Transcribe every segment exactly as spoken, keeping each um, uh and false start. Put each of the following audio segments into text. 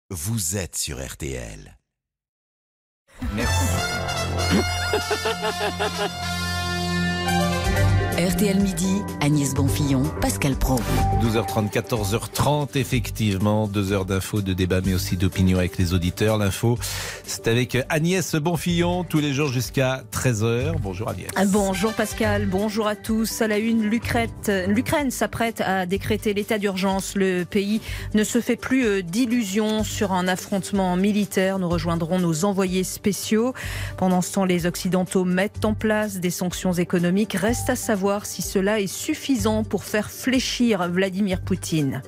vous êtes sur R T L. Merci. R T L Midi, Agnès Bonfillon, Pascal Praud. douze heures trente, quatorze heures trente, effectivement. Deux heures d'infos, de débat, mais aussi d'opinion avec les auditeurs. L'info, c'est avec Agnès Bonfillon, tous les jours jusqu'à treize heures. Bonjour Agnès. Bonjour Pascal, bonjour à tous. À la une, l'Ukraine s'apprête à décréter l'état d'urgence. Le pays ne se fait plus d'illusions sur un affrontement militaire. Nous rejoindrons nos envoyés spéciaux. Pendant ce temps, les Occidentaux mettent en place des sanctions économiques. Reste à savoir si cela est suffisant pour faire fléchir Vladimir Poutine.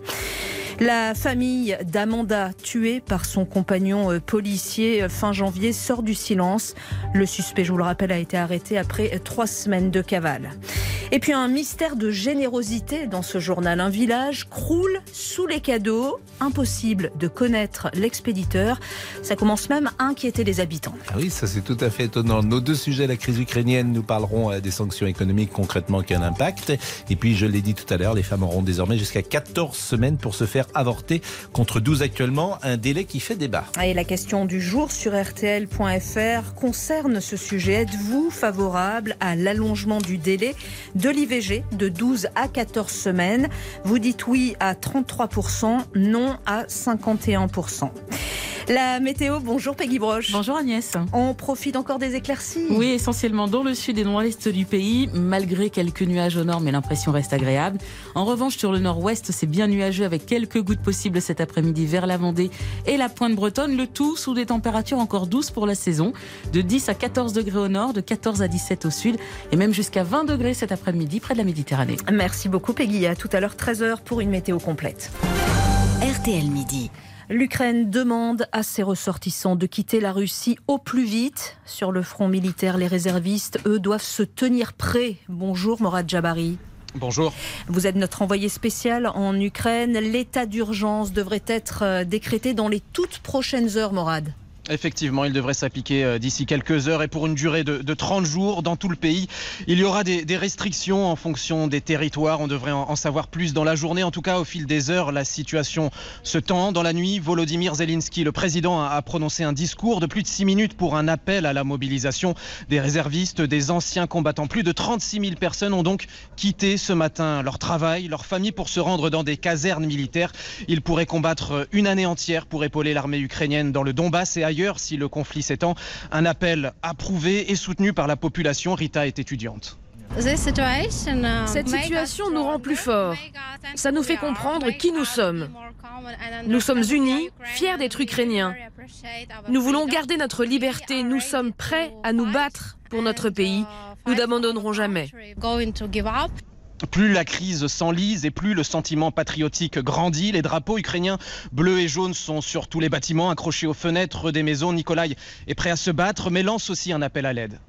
La famille d'Amanda, tuée par son compagnon policier fin janvier, sort du silence. Le suspect, je vous le rappelle, a été arrêté après trois semaines de cavale. Et puis un mystère de générosité dans ce journal. Un village croule sous les cadeaux. Impossible de connaître l'expéditeur. Ça commence même à inquiéter les habitants. Ah oui, ça c'est tout à fait étonnant. Nos deux sujets, la crise ukrainienne, nous parlerons des sanctions économiques concrètement quel impact. Et puis je l'ai dit tout à l'heure, les femmes auront désormais jusqu'à quatorze semaines pour se faire avorter contre douze actuellement. Un délai qui fait débat. Et la question du jour sur R T L point F R concerne ce sujet. Êtes-vous favorable à l'allongement du délai de l'I V G de douze à quatorze semaines? Vous dites oui à trente-trois pour cent, non à cinquante et un pour cent. La météo, bonjour Peggy Broche. Bonjour Agnès. On profite encore des éclaircies? Oui, essentiellement dans le sud et dans l'est du pays, malgré quelques nuages au nord, mais l'impression reste agréable. En revanche, sur le nord-ouest, c'est bien nuageux avec quelques gouttes possibles cet après-midi vers la Vendée et la pointe bretonne. Le tout sous des températures encore douces pour la saison, de dix à quatorze degrés au nord, de quatorze à dix-sept au sud et même jusqu'à vingt degrés cet après-midi près de la Méditerranée. Merci beaucoup Peggy. À tout à l'heure, treize heures pour une météo complète. R T L Midi. L'Ukraine demande à ses ressortissants de quitter la Russie au plus vite. Sur le front militaire, les réservistes, eux, doivent se tenir prêts. Bonjour Morad Jabari. Bonjour. Vous êtes notre envoyé spécial en Ukraine. L'état d'urgence devrait être décrété dans les toutes prochaines heures, Morad. Effectivement, il devrait s'appliquer d'ici quelques heures et pour une durée de, de trente jours dans tout le pays. Il y aura des, des restrictions en fonction des territoires. On devrait en, en savoir plus dans la journée. En tout cas, au fil des heures, la situation se tend. Dans la nuit, Volodymyr Zelensky, le président, a, a prononcé un discours de plus de six minutes pour un appel à la mobilisation des réservistes, des anciens combattants. Plus de trente-six mille personnes ont donc quitté ce matin leur travail, leur famille pour se rendre dans des casernes militaires. Ils pourraient combattre une année entière pour épauler l'armée ukrainienne dans le Donbass et ailleurs. Si le conflit s'étend, un appel approuvé et soutenu par la population. Rita est étudiante. Cette situation nous rend plus forts. Ça nous fait comprendre qui nous sommes. Nous sommes unis, fiers d'être Ukrainiens. Nous voulons garder notre liberté. Nous sommes prêts à nous battre pour notre pays. Nous n'abandonnerons jamais. Plus la crise s'enlise et plus le sentiment patriotique grandit. Les drapeaux ukrainiens bleus et jaunes sont sur tous les bâtiments, accrochés aux fenêtres des maisons. Nikolai est prêt à se battre, mais lance aussi un appel à l'aide.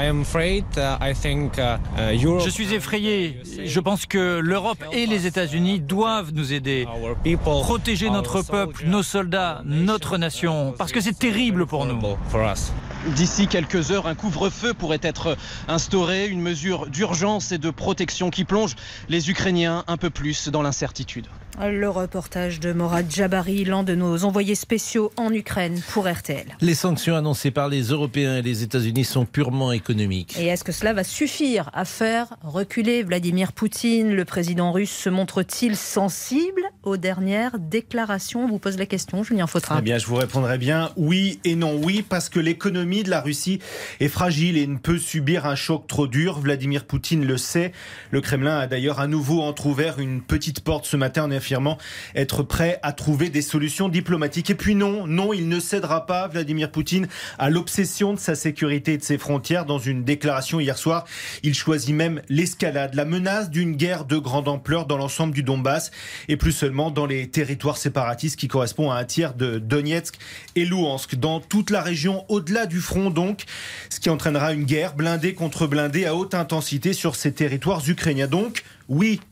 Je suis effrayé. Je pense que l'Europe et les États-Unis doivent nous aider. Protéger notre peuple, nos soldats, notre nation, parce que c'est terrible pour nous. D'ici quelques heures, un couvre-feu pourrait être instauré, une mesure d'urgence et de protection qui plonge les Ukrainiens un peu plus dans l'incertitude. Le reportage de Morad Jabari, l'un de nos envoyés spéciaux en Ukraine pour R T L. Les sanctions annoncées par les Européens et les États-Unis sont purement économiques. Et est-ce que cela va suffire à faire reculer Vladimir Poutine? Le président russe se montre-t-il sensible aux dernières déclarations? On vous pose la question, Julien Fautra. Eh bien, je vous répondrai bien oui et non. Oui, parce que l'économie de la Russie est fragile et ne peut subir un choc trop dur. Vladimir Poutine le sait. Le Kremlin a d'ailleurs à nouveau entrouvert une petite porte ce matin en affirmant être prêt à trouver des solutions diplomatiques. Et puis non, non, il ne cédera pas, Vladimir Poutine, à l'obsession de sa sécurité et de ses frontières. Dans une déclaration hier soir, il choisit même l'escalade, la menace d'une guerre de grande ampleur dans l'ensemble du Donbass et plus seulement dans les territoires séparatistes qui correspondent à un tiers de Donetsk et Louhansk. Dans toute la région, au-delà du front donc, ce qui entraînera une guerre blindée contre blindée à haute intensité sur ces territoires ukrainiens. Donc, oui,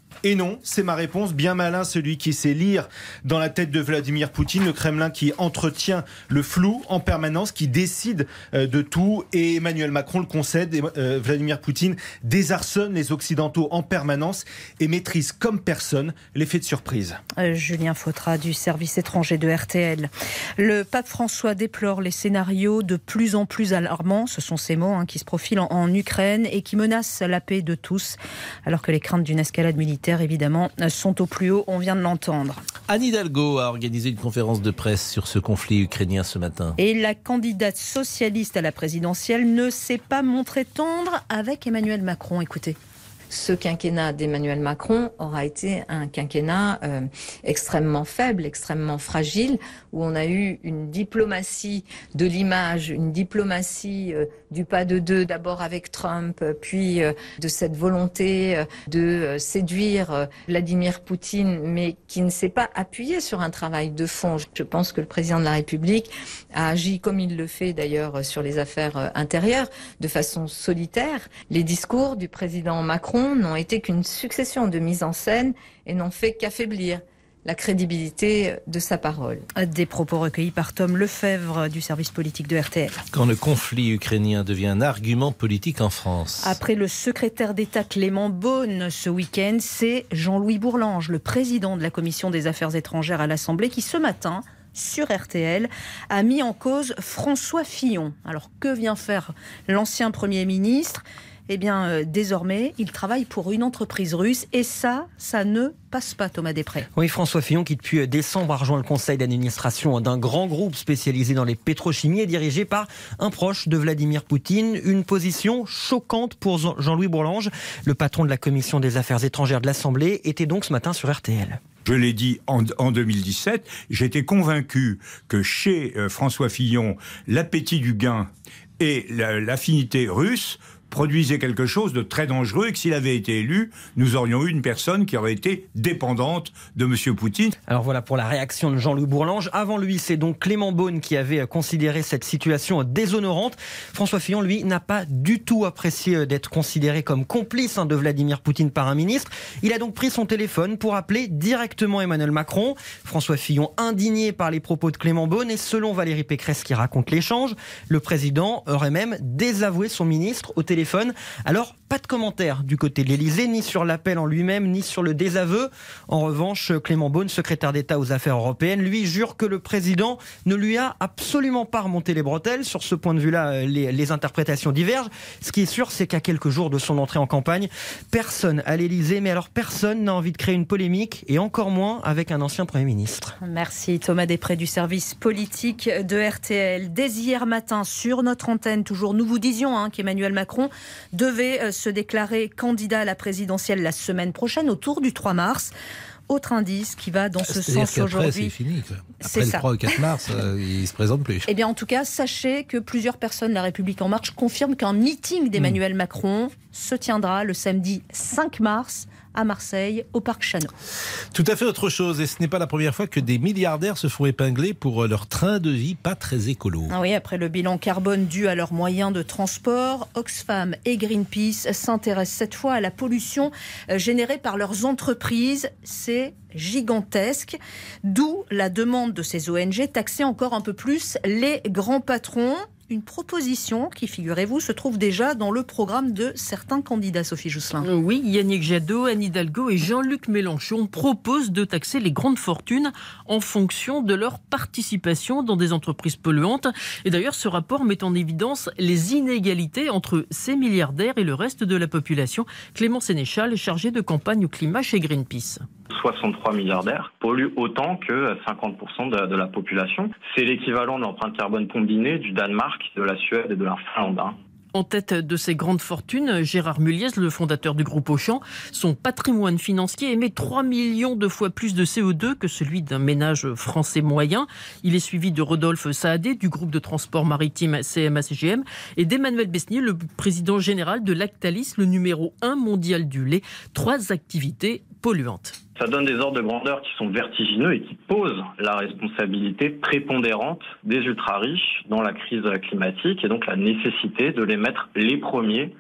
Et non, c'est ma réponse. Bien malin celui qui sait lire dans la tête de Vladimir Poutine, le Kremlin qui entretient le flou en permanence, qui décide de tout. Et Emmanuel Macron le concède. Et Vladimir Poutine désarçonne les Occidentaux en permanence et maîtrise comme personne l'effet de surprise. Euh, Julien Fautra du service étranger de R T L. Le pape François déplore les scénarios de plus en plus alarmants, ce sont ces mots hein, qui se profilent en, en Ukraine et qui menacent la paix de tous, alors que les craintes d'une escalade militaire évidemment, sont au plus haut, on vient de l'entendre. Anne Hidalgo a organisé une conférence de presse sur ce conflit ukrainien ce matin. Et la candidate socialiste à la présidentielle ne s'est pas montrée tendre avec Emmanuel Macron. Écoutez. Ce quinquennat d'Emmanuel Macron aura été un quinquennat euh, extrêmement faible, extrêmement fragile, où on a eu une diplomatie de l'image, une diplomatie euh, du pas de deux, d'abord avec Trump, puis euh, de cette volonté euh, de euh, séduire euh, Vladimir Poutine, mais qui ne s'est pas appuyée sur un travail de fond. Je pense que le président de la République a agi comme il le fait d'ailleurs sur les affaires euh, intérieures, de façon solitaire. Les discours du président Macron n'ont été qu'une succession de mises en scène et n'ont fait qu'affaiblir la crédibilité de sa parole. Des propos recueillis par Tom Lefebvre du service politique de R T L. Quand le conflit ukrainien devient un argument politique en France. Après le secrétaire d'État Clément Beaune ce week-end, c'est Jean-Louis Bourlange, le président de la Commission des Affaires étrangères à l'Assemblée, qui ce matin, sur R T L, a mis en cause François Fillon. Alors que vient faire l'ancien Premier ministre ? Eh bien, euh, désormais, il travaille pour une entreprise russe et ça, ça ne passe pas, Thomas Després. Oui, François Fillon, qui depuis décembre a rejoint le conseil d'administration d'un grand groupe spécialisé dans les pétrochimies et dirigé par un proche de Vladimir Poutine. Une position choquante pour Jean-Louis Bourlange, le patron de la commission des affaires étrangères de l'Assemblée, était donc ce matin sur R T L. Je l'ai dit en, en deux mille dix-sept, j'étais convaincu que chez euh, François Fillon, l'appétit du gain et la, l'affinité russe produisait quelque chose de très dangereux et que s'il avait été élu, nous aurions eu une personne qui aurait été dépendante de M. Poutine. Alors voilà pour la réaction de Jean-Louis Bourlange. Avant lui, c'est donc Clément Beaune qui avait considéré cette situation déshonorante. François Fillon, lui, n'a pas du tout apprécié d'être considéré comme complice de Vladimir Poutine par un ministre. Il a donc pris son téléphone pour appeler directement Emmanuel Macron. François Fillon, indigné par les propos de Clément Beaune, et selon Valérie Pécresse qui raconte l'échange, le président aurait même désavoué son ministre au téléphone. Alors, pas de commentaire du côté de l'Élysée, ni sur l'appel en lui-même, ni sur le désaveu. En revanche, Clément Beaune, secrétaire d'État aux affaires européennes, lui jure que le président ne lui a absolument pas remonté les bretelles. Sur ce point de vue-là, les, les interprétations divergent. Ce qui est sûr, c'est qu'à quelques jours de son entrée en campagne, personne à l'Élysée, mais alors personne n'a envie de créer une polémique, et encore moins avec un ancien Premier ministre. Merci Thomas Després du service politique de R T L. Dès hier matin, sur notre antenne, toujours, nous vous disions hein, qu'Emmanuel Macron devait se déclarer candidat à la présidentielle la semaine prochaine, autour du trois mars. Autre indice qui va dans ce C'est-à-dire sens aujourd'hui. C'est fini. Quoi. Après C'est le ça. trois ou quatre mars, euh, il ne se présente plus. Eh bien, en tout cas, sachez que plusieurs personnes de La République En Marche confirment qu'un meeting d'Emmanuel mmh. Macron se tiendra le samedi cinq mars à Marseille, au Parc Chanot. Tout à fait autre chose, et ce n'est pas la première fois que des milliardaires se font épingler pour leur train de vie pas très écolo. Ah oui, après le bilan carbone dû à leurs moyens de transport, Oxfam et Greenpeace s'intéressent cette fois à la pollution générée par leurs entreprises. C'est gigantesque, d'où la demande de ces O N G taxer encore un peu plus les grands patrons. Une proposition qui, figurez-vous, se trouve déjà dans le programme de certains candidats, Sophie Jousselin. Oui, Yannick Jadot, Anne Hidalgo et Jean-Luc Mélenchon proposent de taxer les grandes fortunes en fonction de leur participation dans des entreprises polluantes. Et d'ailleurs, ce rapport met en évidence les inégalités entre ces milliardaires et le reste de la population. Clément Sénéchal, chargé de campagne au climat chez Greenpeace. soixante-trois milliardaires polluent autant que cinquante pour cent de, de la population. C'est l'équivalent de l'empreinte carbone combinée du Danemark, de la Suède et de la Finlande. En tête de ces grandes fortunes, Gérard Muliez, le fondateur du groupe Auchan, son patrimoine financier émet trois millions de fois plus de C O deux que celui d'un ménage français moyen. Il est suivi de Rodolphe Saadé du groupe de transport maritime C M A C G M et d'Emmanuel Besnier, le président général de Lactalis, le numéro un mondial du lait. Trois activités polluantes. Ça donne des ordres de grandeur qui sont vertigineux et qui posent la responsabilité prépondérante des ultra-riches dans la crise climatique et donc la nécessité de les mettre les premiers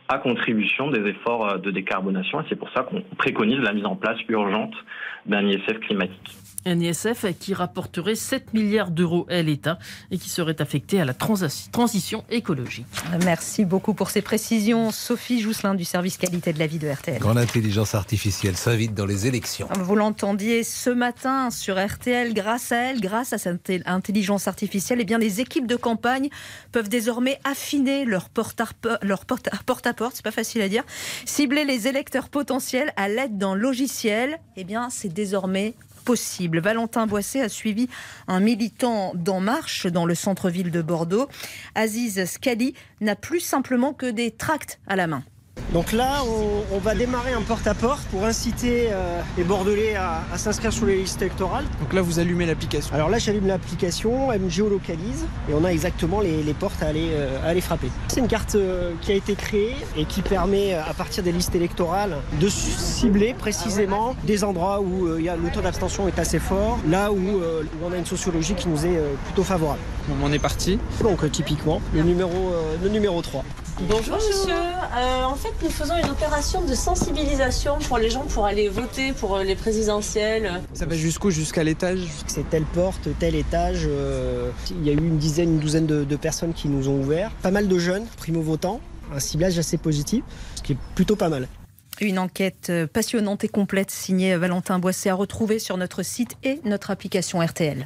à contribution des efforts de décarbonation. Et c'est pour ça qu'on préconise la mise en place urgente d'un I S F climatique. Un I S F qui rapporterait sept milliards d'euros à l'État et qui serait affecté à la transi- transition écologique. Merci beaucoup pour ces précisions. Sophie Jousselin du service qualité de la vie de R T L. Quand l'intelligence artificielle s'invite dans les élections. Vous l'entendiez ce matin sur R T L, grâce à elle, grâce à cette intelligence artificielle, eh bien, les équipes de campagne peuvent désormais affiner leur porte-à-porte, leur porte-à-porte, c'est pas facile à dire, cibler les électeurs potentiels à l'aide d'un logiciel. Eh bien, c'est désormais possible. Valentin Boisset a suivi un militant d'En Marche dans le centre-ville de Bordeaux. Aziz Scali n'a plus simplement que des tracts à la main. Donc là, on, on va démarrer un porte-à-porte pour inciter euh, les Bordelais à, à s'inscrire sur les listes électorales. Donc là, vous allumez l'application. Alors là, j'allume l'application, elle me géolocalise et on a exactement les, les portes à aller, euh, à aller frapper. C'est une carte euh, qui a été créée et qui permet, à partir des listes électorales, de cibler précisément des endroits où euh, y a, le taux d'abstention est assez fort, là où, euh, où on a une sociologie qui nous est euh, plutôt favorable. Bon, on est parti. Donc euh, typiquement, le numéro, euh, le numéro trois. Bonjour monsieur, euh, en fait nous faisons une opération de sensibilisation pour les gens pour aller voter pour les présidentielles. Ça va jusqu'où? Jusqu'à l'étage? C'est telle porte, tel étage, euh, il y a eu une dizaine, une douzaine de, de personnes qui nous ont ouvert. Pas mal de jeunes, primo-votants, un ciblage assez positif, ce qui est plutôt pas mal. Une enquête passionnante et complète signée Valentin Boisset à retrouver sur notre site et notre application R T L.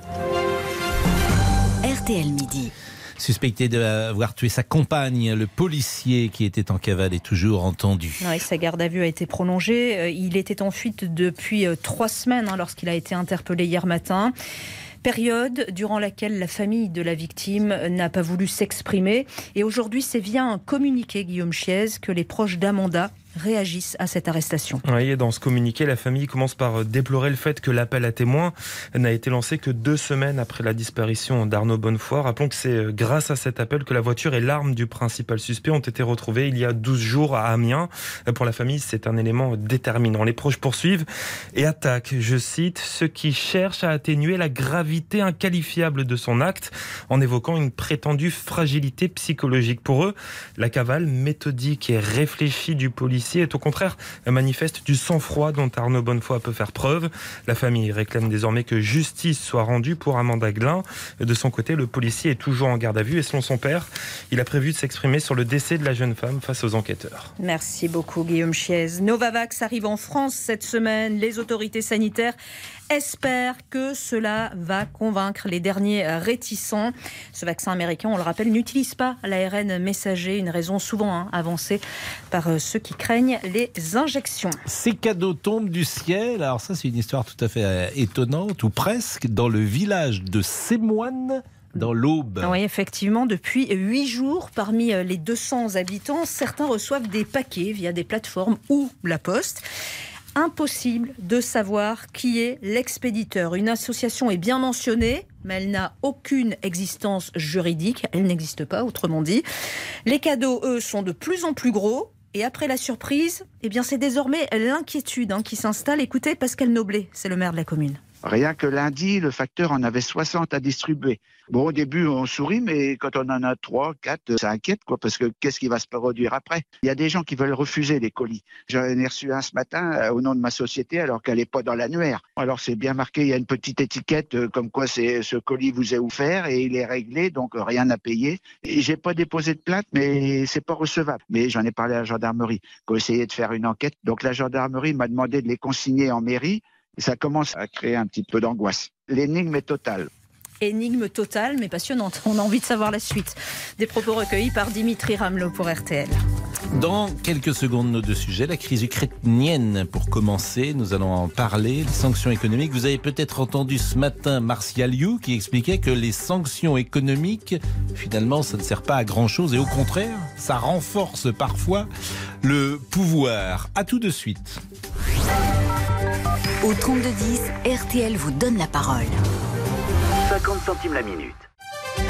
R T L Midi. Suspecté d'avoir tué sa compagne, le policier qui était en cavale est toujours entendu. Oui, sa garde à vue a été prolongée. Il était en fuite depuis trois semaines hein, lorsqu'il a été interpellé hier matin. Période durant laquelle la famille de la victime n'a pas voulu s'exprimer. Et aujourd'hui, c'est via un communiqué, Guillaume Chiez, que les proches d'Amanda réagissent à cette arrestation. Oui, et dans ce communiqué, la famille commence par déplorer le fait que l'appel à témoins n'a été lancé que deux semaines après la disparition d'Arnaud Bonnefoy. Rappelons que c'est grâce à cet appel que la voiture et l'arme du principal suspect ont été retrouvées il y a douze jours à Amiens. Pour la famille, c'est un élément déterminant. Les proches poursuivent et attaquent, je cite, ceux qui cherchent à atténuer la gravité inqualifiable de son acte en évoquant une prétendue fragilité psychologique. Pour eux, la cavale méthodique et réfléchie du policier est au contraire manifeste du sang-froid dont Arnaud Bonnefoy peut faire preuve. La famille réclame désormais que justice soit rendue pour Amanda Glin. De son côté, le policier est toujours en garde à vue et selon son père, il a prévu de s'exprimer sur le décès de la jeune femme face aux enquêteurs. Merci beaucoup Guillaume Chiez. Novavax arrive en France cette semaine. Les autorités sanitaires espèrent que cela va convaincre les derniers réticents. Ce vaccin américain, on le rappelle, n'utilise pas l'A R N messager, une raison souvent hein, avancée par ceux qui craignent les injections. Ces cadeaux tombent du ciel. Alors ça, c'est une histoire tout à fait étonnante, ou presque, dans le village de Sémoine, dans l'Aube. Oui, effectivement, depuis huit jours, parmi les deux cents habitants, certains reçoivent des paquets via des plateformes ou la poste. Impossible de savoir qui est l'expéditeur. Une association est bien mentionnée, mais elle n'a aucune existence juridique. Elle n'existe pas, autrement dit. Les cadeaux, eux, sont de plus en plus gros. Et après la surprise, eh bien, c'est désormais l'inquiétude hein, qui s'installe. Écoutez, Pascal Noblet, c'est le maire de la commune. Rien que lundi, le facteur en avait soixante à distribuer. Bon, au début, on sourit, mais quand on en a trois, quatre, ça inquiète, quoi, parce que qu'est-ce qui va se produire après? Il y a des gens qui veulent refuser les colis. J'en ai reçu un ce matin euh, au nom de ma société, alors qu'elle n'est pas dans l'annuaire. Alors, c'est bien marqué, il y a une petite étiquette euh, comme quoi c'est, ce colis vous est offert et il est réglé, donc euh, rien à payer. Et j'ai pas déposé de plainte, mais c'est pas recevable. Mais j'en ai parlé à la gendarmerie, qui a essayé de faire une enquête. Donc, la gendarmerie m'a demandé de les consigner en mairie. Et ça commence à créer un petit peu d'angoisse. L'énigme est totale. Énigme totale, mais passionnante. On a envie de savoir la suite. Des propos recueillis par Dimitri Ramelot pour R T L. Dans quelques secondes, nos deux sujets. La crise ukrainienne, pour commencer, nous allons en parler. Les sanctions économiques. Vous avez peut-être entendu ce matin Martial You qui expliquait que les sanctions économiques, finalement, ça ne sert pas à grand-chose. Et au contraire, ça renforce parfois le pouvoir. À tout de suite. Au trente-deux dix, R T L vous donne la parole. cinquante centimes la minute.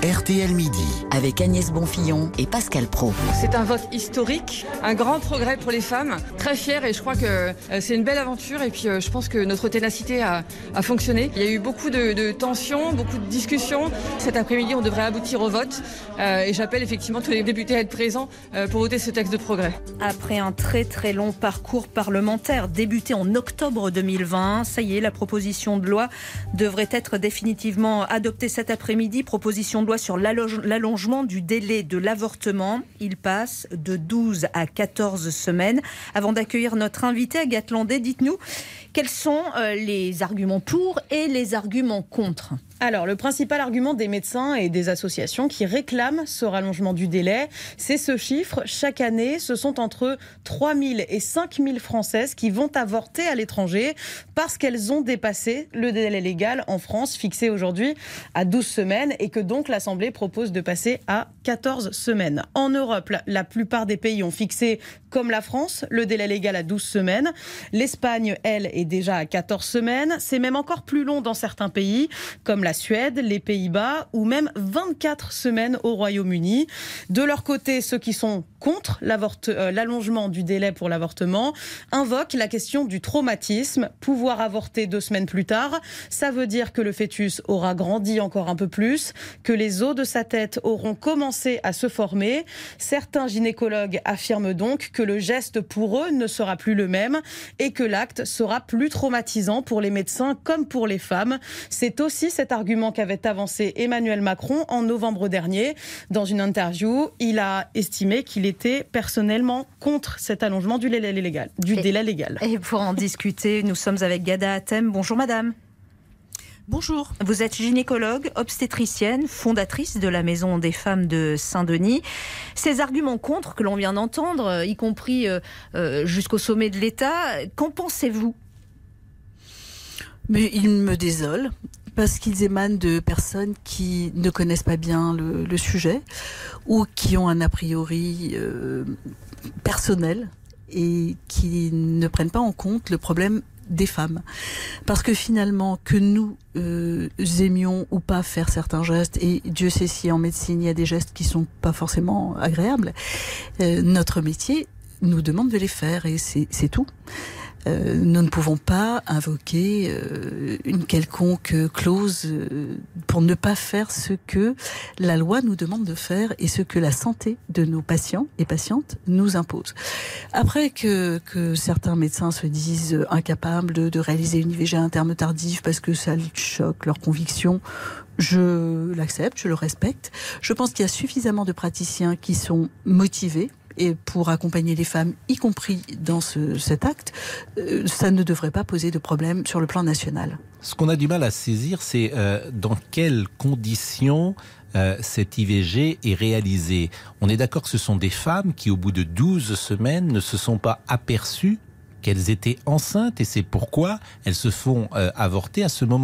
R T L Midi. Avec Agnès Bonfillon et Pascal Praud. C'est un vote historique, un grand progrès pour les femmes. Très fière et je crois que euh, c'est une belle aventure. Et puis euh, je pense que notre ténacité a, a fonctionné. Il y a eu beaucoup de, de tensions, beaucoup de discussions. Cet après-midi, on devrait aboutir au vote. Euh, et j'appelle effectivement tous les députés à être présents euh, pour voter ce texte de progrès. Après un très très long parcours parlementaire débuté en octobre deux mille vingt, ça y est, la proposition de loi devrait être définitivement adoptée cet après-midi. Proposition de loi sur l'allongement du délai de l'avortement. Il passe de douze à quatorze semaines. Avant d'accueillir notre invité, Agathe Landais, dites-nous quels sont euh, les arguments pour et les arguments contre. Alors, le principal argument des médecins et des associations qui réclament ce rallongement du délai, c'est ce chiffre. Chaque année, ce sont entre trois mille et cinq mille Françaises qui vont avorter à l'étranger parce qu'elles ont dépassé le délai légal en France, fixé aujourd'hui à douze semaines, et que donc l'Assemblée propose de passer à quatorze semaines. En Europe, la, la plupart des pays ont fixé, comme la France, le délai légal à douze semaines. L'Espagne, elle, est déjà à quatorze semaines. C'est même encore plus long dans certains pays, comme la La Suède, les Pays-Bas ou même vingt-quatre semaines au Royaume-Uni. De leur côté, ceux qui sont contre euh, l'allongement du délai pour l'avortement invoquent la question du traumatisme. Pouvoir avorter deux semaines plus tard, ça veut dire que le fœtus aura grandi encore un peu plus, que les os de sa tête auront commencé à se former. Certains gynécologues affirment donc que le geste pour eux ne sera plus le même et que l'acte sera plus traumatisant pour les médecins comme pour les femmes. C'est aussi cet argument qu'avait avancé Emmanuel Macron en novembre dernier. Dans une interview, il a estimé qu'il était personnellement contre cet allongement du délai légal. Du et, délai légal. Et pour en discuter, nous sommes avec Ghada Hatem. Bonjour madame. Bonjour. Vous êtes gynécologue, obstétricienne, fondatrice de la Maison des Femmes de Saint-Denis. Ces arguments contre que l'on vient d'entendre, y compris euh, jusqu'au sommet de l'État, qu'en pensez-vous ? Mais ils me désolent, parce qu'ils émanent de personnes qui ne connaissent pas bien le, le sujet ou qui ont un a priori euh, personnel et qui ne prennent pas en compte le problème des femmes. Parce que finalement, que nous euh, aimions ou pas faire certains gestes, et Dieu sait si en médecine il y a des gestes qui sont pas forcément agréables, euh, notre métier nous demande de les faire et c'est, c'est tout. Euh, nous ne pouvons pas invoquer euh, une quelconque clause euh, pour ne pas faire ce que la loi nous demande de faire et ce que la santé de nos patients et patientes nous impose. Après que, que certains médecins se disent incapables de, de réaliser une I V G à un terme tardif parce que ça choque leurs convictions, je l'accepte, je le respecte. Je pense qu'il y a suffisamment de praticiens qui sont motivés et pour accompagner les femmes, y compris dans ce, cet acte, euh, ça ne devrait pas poser de problème sur le plan national. Ce qu'on a du mal à saisir, c'est euh, dans quelles conditions euh, cette I V G est réalisée. On est d'accord que ce sont des femmes qui, au bout de douze semaines, ne se sont pas aperçues qu'elles étaient enceintes et c'est pourquoi elles se font euh, avorter à ce moment-là ?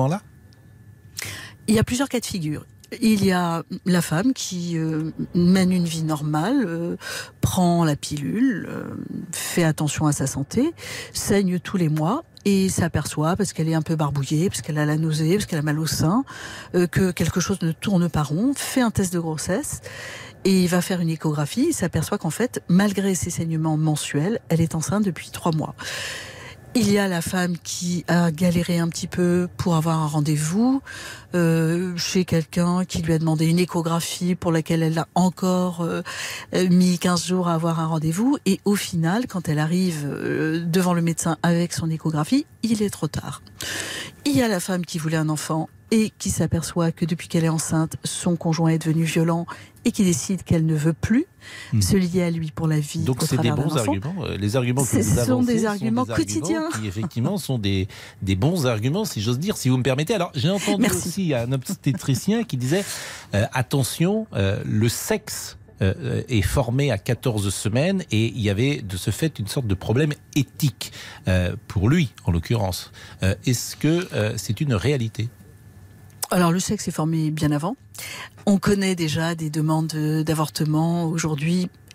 Il y a plusieurs cas de figure. Il y a la femme qui euh, mène une vie normale, euh, prend la pilule, euh, fait attention à sa santé, saigne tous les mois et s'aperçoit, parce qu'elle est un peu barbouillée, parce qu'elle a la nausée, parce qu'elle a mal au sein, euh, que quelque chose ne tourne pas rond, fait un test de grossesse et il va faire une échographie, il s'aperçoit qu'en fait, malgré ses saignements mensuels, elle est enceinte depuis trois mois. Il y a la femme qui a galéré un petit peu pour avoir un rendez-vous euh, chez quelqu'un qui lui a demandé une échographie pour laquelle elle a encore euh, mis quinze jours à avoir un rendez-vous. Et au final, quand elle arrive euh, devant le médecin avec son échographie, il est trop tard. Il y a la femme qui voulait un enfant et qui s'aperçoit que depuis qu'elle est enceinte, son conjoint est devenu violent et qui décide qu'elle ne veut plus mmh. se lier à lui pour la vie. Donc c'est des bons arguments. Les arguments que vous avancez sont des arguments sont des quotidiens arguments qui effectivement sont des des bons arguments, si j'ose dire, si vous me permettez. Alors j'ai entendu Merci. aussi un obstétricien qui disait euh, attention, euh, le sexe Euh, est formé à quatorze semaines et il y avait de ce fait une sorte de problème éthique euh, pour lui en l'occurrence. Euh, est-ce que euh, c'est une réalité ? Alors le sexe est formé bien avant. On connaît déjà des demandes d'avortement aujourd'hui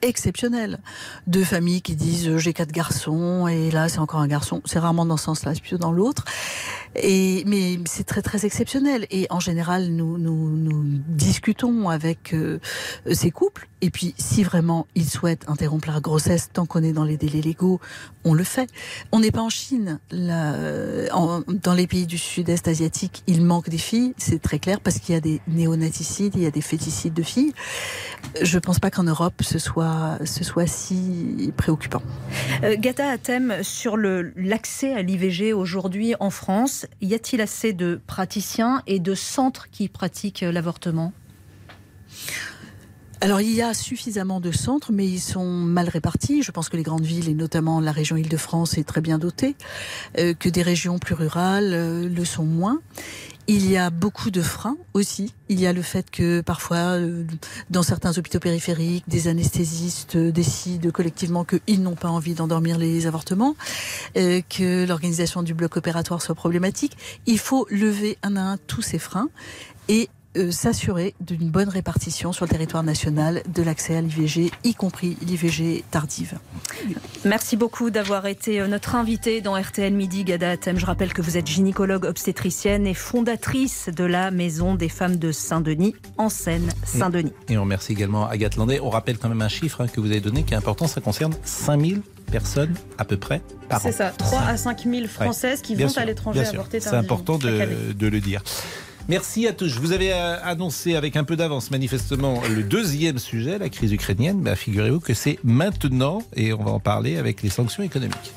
exceptionnelles. De familles qui disent j'ai quatre garçons et là c'est encore un garçon. C'est rarement dans ce sens-là, c'est plutôt dans l'autre. Et, mais c'est très très exceptionnel. Et en général, nous, nous, nous discutons avec euh, ces couples. Et puis, si vraiment ils souhaitent interrompre la grossesse, tant qu'on est dans les délais légaux, on le fait. On n'est pas en Chine. Là, en, dans les pays du sud-est asiatique, il manque des filles, c'est très clair, parce qu'il y a des néonaticides, il y a des féticides de filles. Je ne pense pas qu'en Europe, ce soit, ce soit si préoccupant. Euh, Ghada Hatem, sur le, l'accès à l'I V G aujourd'hui en France, y a-t-il assez de praticiens et de centres qui pratiquent l'avortement ? Alors, il y a suffisamment de centres, mais ils sont mal répartis. Je pense que les grandes villes, et notamment la région Île-de-France, est très bien dotée, euh, que des régions plus rurales euh, le sont moins. Il y a beaucoup de freins aussi. Il y a le fait que parfois, euh, dans certains hôpitaux périphériques, des anesthésistes euh, décident collectivement qu'ils n'ont pas envie d'endormir les avortements, euh, que l'organisation du bloc opératoire soit problématique. Il faut lever un à un tous ces freins et Euh, s'assurer d'une bonne répartition sur le territoire national de l'accès à l'I V G, y compris l'I V G tardive. Merci beaucoup d'avoir été notre invitée dans R T L Midi, Ghada Hatem. Je rappelle que vous êtes gynécologue obstétricienne et fondatrice de la Maison des Femmes de Saint-Denis, en Seine-Saint-Denis. Et on remercie également Agathe Landais. On rappelle quand même un chiffre hein, que vous avez donné qui est important, ça concerne cinq mille personnes à peu près par an. C'est ça, trois à cinq mille Françaises ouais. qui vont sûr, à l'étranger avorter tardivement. C'est important de, de le dire. Merci à tous. Je vous avais annoncé avec un peu d'avance manifestement le deuxième sujet, la crise ukrainienne. Ben, figurez-vous que c'est maintenant et on va en parler avec les sanctions économiques.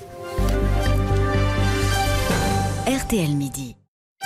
R T L Midi.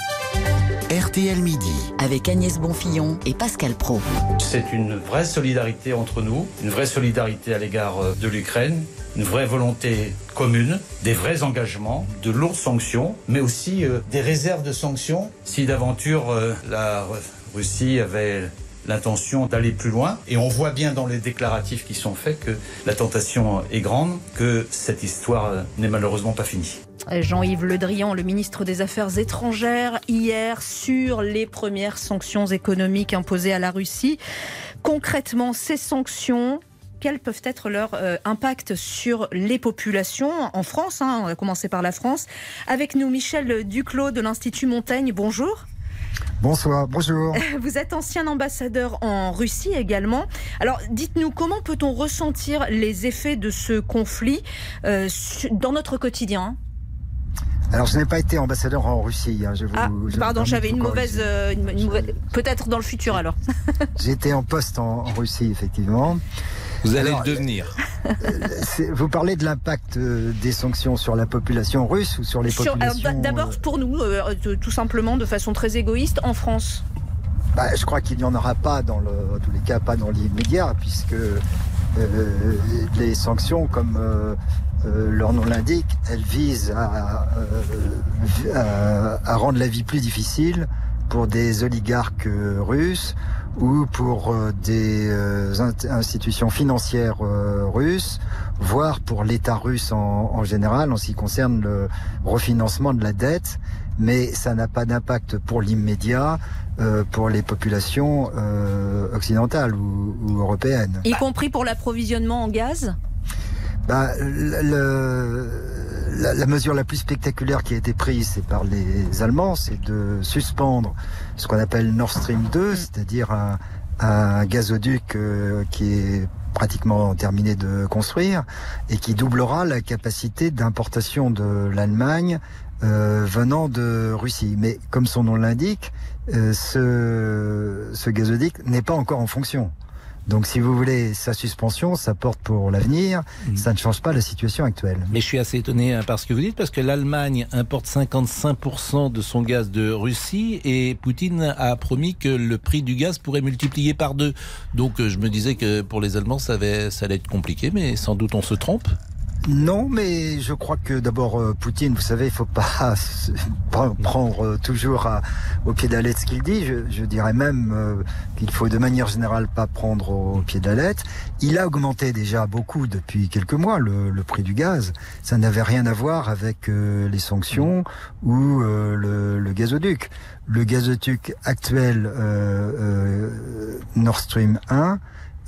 R T L Midi. Avec Agnès Bonfillon et Pascal Praud. C'est une vraie solidarité entre nous, une vraie solidarité à l'égard de l'Ukraine, une vraie volonté commune, des vrais engagements, de lourdes sanctions, mais aussi euh, des réserves de sanctions si d'aventure euh, la Russie avait l'intention d'aller plus loin. Et on voit bien dans les déclaratifs qui sont faits que la tentation est grande, que cette histoire n'est malheureusement pas finie. Jean-Yves Le Drian, le ministre des Affaires étrangères, hier sur les premières sanctions économiques imposées à la Russie. Concrètement, ces sanctions, quels peuvent être leurs euh, impacts sur les populations en France, hein, on va commencer par la France. Avec nous, Michel Duclos de l'Institut Montaigne. Bonjour. Bonsoir, bonjour. Vous êtes ancien ambassadeur en Russie également. Alors, dites-nous, comment peut-on ressentir les effets de ce conflit euh, dans notre quotidien ? Alors, je n'ai pas été ambassadeur en Russie. Hein, je vous, ah, je pardon, j'avais une mauvaise, euh, une, une mauvaise... Peut-être dans le futur, alors. J'étais en poste en, en Russie, effectivement. Vous allez alors, le devenir. Vous parlez de l'impact des sanctions sur la population russe ou sur les sur, populations alors, D'abord, pour nous, euh, tout simplement, de façon très égoïste, en France. Bah, je crois qu'il n'y en aura pas, dans le, en tous les cas, pas dans l'immédiat, puisque euh, les sanctions, comme euh, euh, leur nom l'indique, elles visent à, euh, à, à rendre la vie plus difficile pour des oligarques russes ou pour euh, des euh, institutions financières euh, russes, voire pour l'État russe en, en général, en ce qui concerne le refinancement de la dette. Mais ça n'a pas d'impact pour l'immédiat euh, pour les populations euh, occidentales ou, ou européennes. Y compris pour l'approvisionnement en gaz ? Bah, le, la, la mesure la plus spectaculaire qui a été prise, c'est par les Allemands, c'est de suspendre ce qu'on appelle Nord Stream deux, c'est-à-dire un, un gazoduc euh, qui est pratiquement terminé de construire et qui doublera la capacité d'importation de l'Allemagne euh, venant de Russie. Mais comme son nom l'indique, euh, ce, ce gazoduc n'est pas encore en fonction. Donc, si vous voulez, sa suspension, ça porte pour l'avenir, mmh. ça ne change pas la situation actuelle. Mais je suis assez étonné hein, par ce que vous dites, parce que l'Allemagne importe cinquante-cinq pour cent de son gaz de Russie et Poutine a promis que le prix du gaz pourrait multiplier par deux. Donc, je me disais que pour les Allemands, ça, avait, ça allait être compliqué, mais sans doute on se trompe. Non, mais je crois que d'abord Poutine, vous savez, il ne faut pas prendre toujours à, au pied de la lettre ce qu'il dit. Je, je dirais même euh, qu'il faut de manière générale pas prendre au pied de la lettre. Il a augmenté déjà beaucoup depuis quelques mois le, le prix du gaz. Ça n'avait rien à voir avec euh, les sanctions ou euh, le, le gazoduc. Le gazoduc actuel euh, euh, Nord Stream un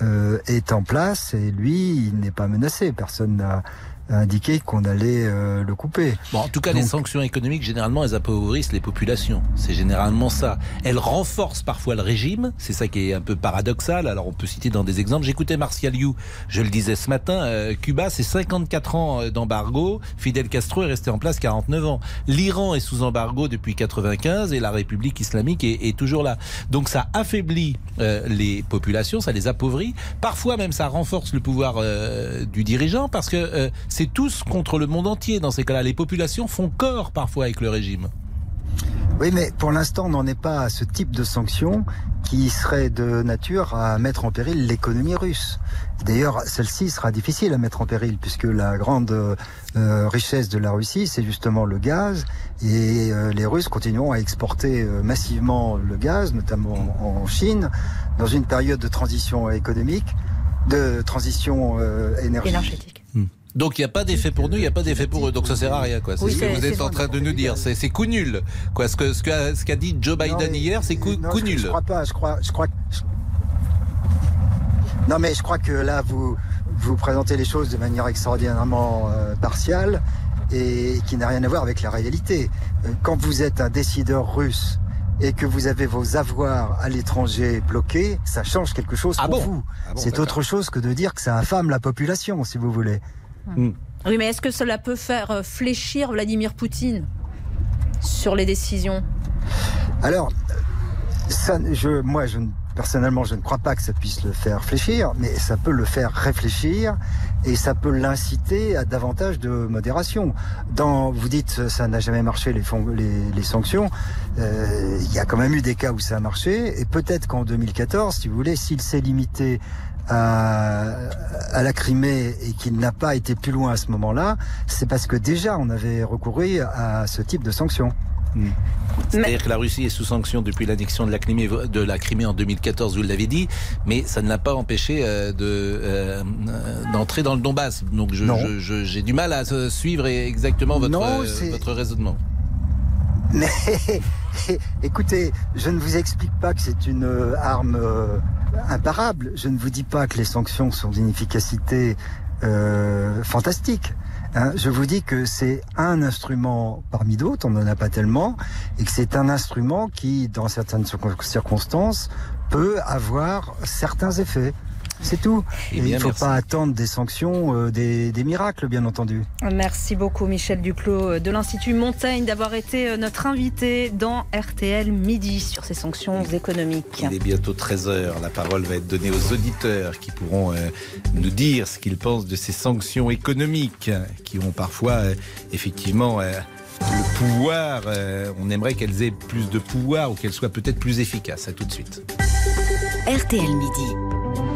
euh, est en place et lui, il n'est pas menacé. Personne n'a indiqué qu'on allait euh, le couper. Bon, en tout cas, Donc, les sanctions économiques, généralement, elles appauvrissent les populations. C'est généralement ça. Elles renforcent parfois le régime. C'est ça qui est un peu paradoxal. Alors, on peut citer dans des exemples. J'écoutais Martial You. Je le disais ce matin. Euh, Cuba, c'est cinquante-quatre ans d'embargo. Fidel Castro est resté en place quarante-neuf ans. L'Iran est sous embargo depuis quatre-vingt-quinze et la République islamique est, est toujours là. Donc, ça affaiblit euh, les populations, ça les appauvrit. Parfois, même, ça renforce le pouvoir euh, du dirigeant parce que euh, c'est tous contre le monde entier dans ces cas-là. Les populations font corps parfois avec le régime. Oui, mais pour l'instant, on n'en est pas à ce type de sanctions qui serait de nature à mettre en péril l'économie russe. D'ailleurs, celle-ci sera difficile à mettre en péril puisque la grande euh, richesse de la Russie, c'est justement le gaz. Et euh, les Russes continueront à exporter euh, massivement le gaz, notamment en Chine, dans une période de transition économique, de transition euh, énergétique. énergétique. Donc il n'y a pas d'effet pour nous, il n'y a pas d'effet pour eux. Donc ça sert à rien, quoi. C'est Oui, ce que c'est- vous êtes c'est en vrai. train de nous dire. C'est, c'est coup nul, quoi. Ce que ce qu'a, ce qu'a dit Joe Biden Non, mais- hier, c'est coup, non, coup je- nul. Je crois pas. Je crois. Je crois. je- Non, mais je crois que là, vous vous présentez les choses de manière extraordinairement euh, partiale et qui n'a rien à voir avec la réalité. Euh, Quand vous êtes un décideur russe et que vous avez vos avoirs à l'étranger bloqués, ça change quelque chose Ah pour bon vous. Ah bon, C'est d'accord. autre chose que de dire que ça affame la population, si vous voulez. Oui, mais est-ce que cela peut faire euh, fléchir Vladimir Poutine sur les décisions? Alors, ça, je, moi, je, ne- personnellement, je ne crois pas que ça puisse le faire fléchir, mais ça peut le faire réfléchir et ça peut l'inciter à davantage de modération. Dans, vous dites, ça n'a jamais marché les, fon- les, les sanctions. Euh, il y a quand même eu des cas où ça a marché et peut-être qu'en deux mille quatorze, si vous voulez, s'il s'est limité à, à la Crimée et qu'il n'a pas été plus loin à ce moment-là, c'est parce que déjà on avait recouru à ce type de sanctions. C'est-à-dire que la Russie est sous sanction depuis l'annexion de la Crimée, de la Crimée en deux mille quatorze, vous l'avez dit, mais ça ne l'a pas empêché euh, de, euh, euh, d'entrer dans le Donbass. Donc je, Non. je, je- j'ai du mal à euh, suivre exactement votre, Non, euh, c'est- votre raisonnement. Mais écoutez, je ne vous explique pas que c'est une euh, arme euh, imparable. Je ne vous dis pas que les sanctions sont d'une efficacité euh, fantastique. Hein. Je vous dis que c'est un instrument parmi d'autres, on n'en a pas tellement, et que c'est un instrument qui, dans certaines circon- circonstances, peut avoir certains effets. C'est tout. Eh Et bien, il ne faut merci. pas attendre des sanctions, euh, des, des miracles, bien entendu. Merci beaucoup Michel Duclos de l'Institut Montaigne d'avoir été notre invité dans R T L Midi sur ces sanctions économiques. Il est bientôt treize heures. La parole va être donnée aux auditeurs qui pourront euh, nous dire ce qu'ils pensent de ces sanctions économiques qui ont parfois euh, effectivement euh, le pouvoir. Euh, on aimerait qu'elles aient plus de pouvoir ou qu'elles soient peut-être plus efficaces. À tout de suite. R T L Midi.